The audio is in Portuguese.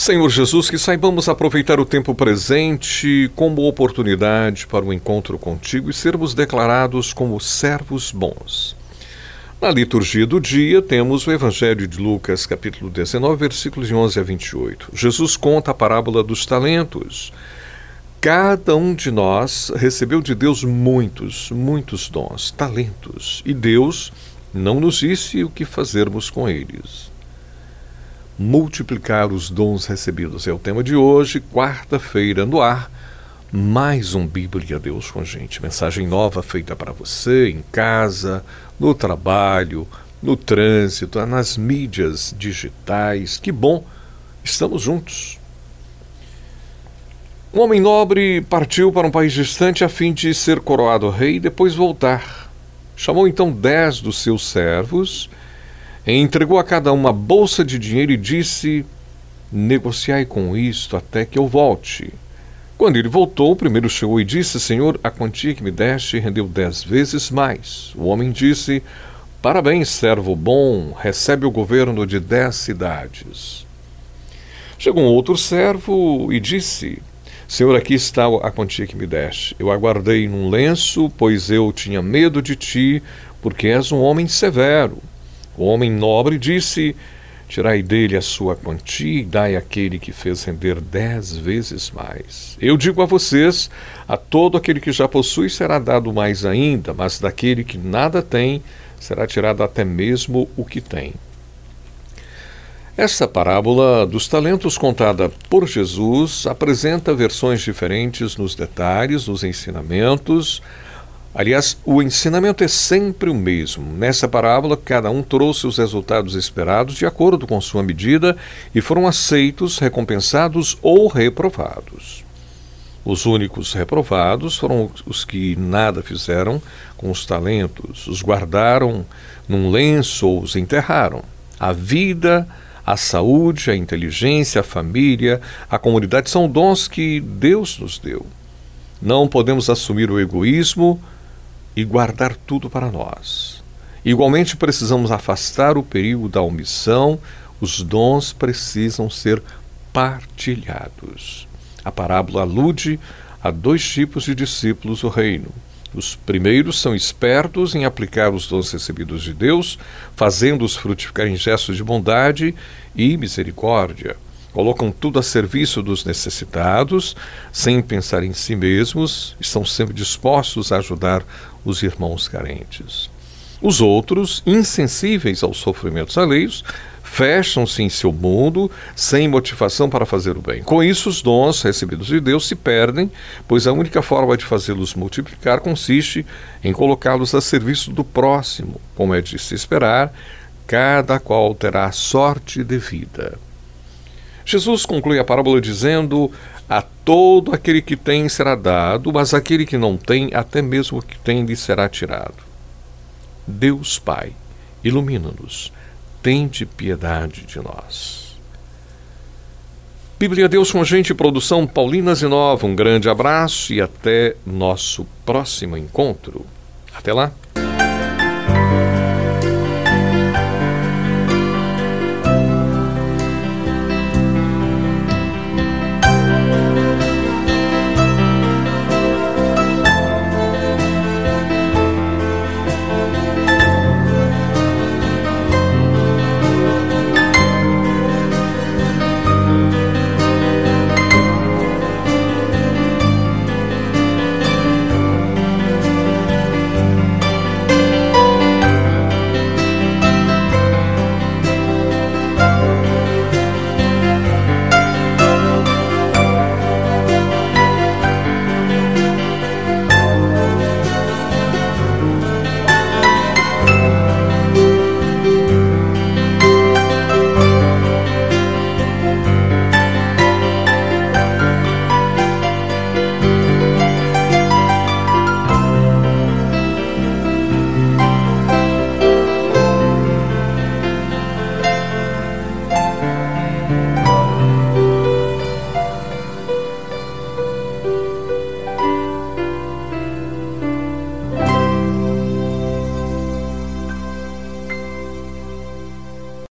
Senhor Jesus, que saibamos aproveitar o tempo presente como oportunidade para o encontro contigo e sermos declarados como servos bons. Na liturgia do dia, temos o Evangelho de Lucas, capítulo 19, versículos de 11 a 28. Jesus conta a parábola dos talentos. Cada um de nós recebeu de Deus muitos dons, talentos, e Deus não nos disse o que fazermos com eles. Multiplicar os dons recebidos é o tema de hoje, quarta-feira no ar. Mais um Bíblia Deus com a gente. Mensagem nova feita para você, em casa, no trabalho, no trânsito, nas mídias digitais. Que bom, estamos juntos. Um homem nobre partiu para um país distante a fim de ser coroado rei e depois voltar. Chamou então 10 dos seus servos, entregou a cada um uma bolsa de dinheiro e disse: negociai com isto até que eu volte. Quando ele voltou, o primeiro chegou e disse: Senhor, a quantia que me deste rendeu 10 vezes mais. O homem disse: parabéns, servo bom, recebe o governo de 10 cidades. Chegou um outro servo e disse: Senhor, aqui está a quantia que me deste. Eu aguardei num lenço, pois eu tinha medo de ti, porque és um homem severo. O homem nobre disse: tirai dele a sua quantia e dai àquele que fez render 10 vezes mais. Eu digo a vocês, a todo aquele que já possui será dado mais ainda, mas daquele que nada tem, será tirado até mesmo o que tem. Essa parábola dos talentos contada por Jesus apresenta versões diferentes nos detalhes, nos ensinamentos. Aliás, o ensinamento é sempre o mesmo. Nessa parábola, cada um trouxe os resultados esperados de acordo com sua medida e foram aceitos, recompensados ou reprovados. Os únicos reprovados foram os que nada fizeram com os talentos, os guardaram num lenço ou os enterraram. A vida, a saúde, a inteligência, a família, a comunidade são dons que Deus nos deu. Não podemos assumir o egoísmo e guardar tudo para nós. Igualmente, precisamos afastar o perigo da omissão. Os dons precisam ser partilhados. A parábola alude a 2 tipos de discípulos do reino. Os primeiros são espertos em aplicar os dons recebidos de Deus, fazendo-os frutificar em gestos de bondade e misericórdia. Colocam tudo a serviço dos necessitados, sem pensar em si mesmos, estão sempre dispostos a ajudar os irmãos carentes. Os outros, insensíveis aos sofrimentos alheios, fecham-se em seu mundo, sem motivação para fazer o bem. Com isso, os dons recebidos de Deus se perdem, pois a única forma de fazê-los multiplicar consiste em colocá-los a serviço do próximo. Como é de se esperar, cada qual terá a sorte devida. Jesus conclui a parábola dizendo: a todo aquele que tem será dado, mas aquele que não tem, até mesmo o que tem lhe será tirado. Deus Pai, ilumina-nos, tende piedade de nós. Bíblia Deus com a gente, produção Paulinas e Nova. Um grande abraço e até nosso próximo encontro. Até lá.